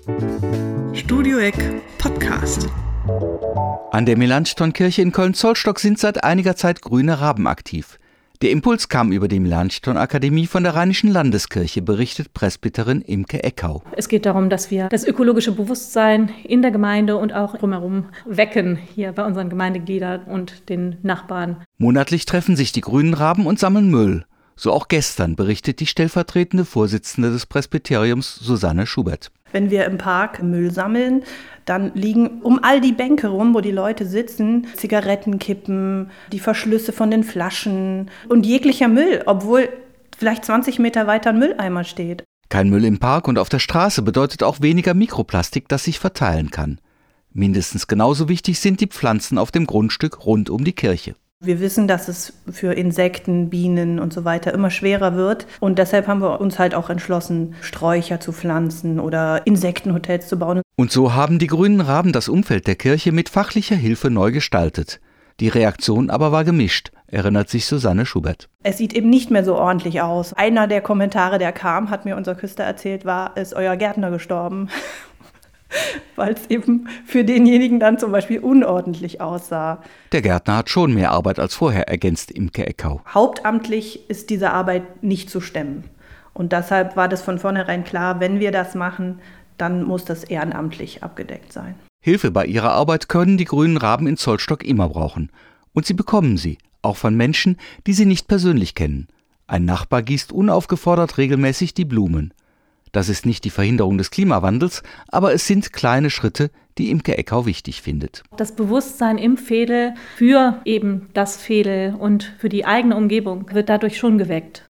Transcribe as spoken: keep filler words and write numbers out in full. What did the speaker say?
Studio Eck Podcast. An der Melanchthon-Kirche in Köln-Zollstock sind seit einiger Zeit grüne Raben aktiv. Der Impuls kam über die Melanchthon-Akademie von der Rheinischen Landeskirche, berichtet Presbyterin Imke Eckau. Es geht darum, dass wir das ökologische Bewusstsein in der Gemeinde und auch drumherum wecken, hier bei unseren Gemeindegliedern und den Nachbarn. Monatlich treffen sich die grünen Raben und sammeln Müll. So auch gestern, berichtet die stellvertretende Vorsitzende des Presbyteriums Susanne Schubert. Wenn wir im Park Müll sammeln, dann liegen um all die Bänke rum, wo die Leute sitzen, Zigarettenkippen, die Verschlüsse von den Flaschen und jeglicher Müll, obwohl vielleicht zwanzig Meter weiter ein Mülleimer steht. Kein Müll im Park und auf der Straße bedeutet auch weniger Mikroplastik, das sich verteilen kann. Mindestens genauso wichtig sind die Pflanzen auf dem Grundstück rund um die Kirche. Wir wissen, dass es für Insekten, Bienen und so weiter immer schwerer wird. Und deshalb haben wir uns halt auch entschlossen, Sträucher zu pflanzen oder Insektenhotels zu bauen. Und so haben die grünen Raben das Umfeld der Kirche mit fachlicher Hilfe neu gestaltet. Die Reaktion aber war gemischt, erinnert sich Susanne Schubert. Es sieht eben nicht mehr so ordentlich aus. Einer der Kommentare, der kam, hat mir unser Küster erzählt, war, ist euer Gärtner gestorben. Weil es eben für denjenigen dann zum Beispiel unordentlich aussah. Der Gärtner hat schon mehr Arbeit als vorher, ergänzt Imke Eckau. Hauptamtlich ist diese Arbeit nicht zu stemmen. Und deshalb war das von vornherein klar, wenn wir das machen, dann muss das ehrenamtlich abgedeckt sein. Hilfe bei ihrer Arbeit können die grünen Raben in Zollstock immer brauchen. Und sie bekommen sie, auch von Menschen, die sie nicht persönlich kennen. Ein Nachbar gießt unaufgefordert regelmäßig die Blumen. Das ist nicht die Verhinderung des Klimawandels, aber es sind kleine Schritte, die Imke Eckau wichtig findet. Das Bewusstsein im Veedel für eben das Veedel und für die eigene Umgebung wird dadurch schon geweckt.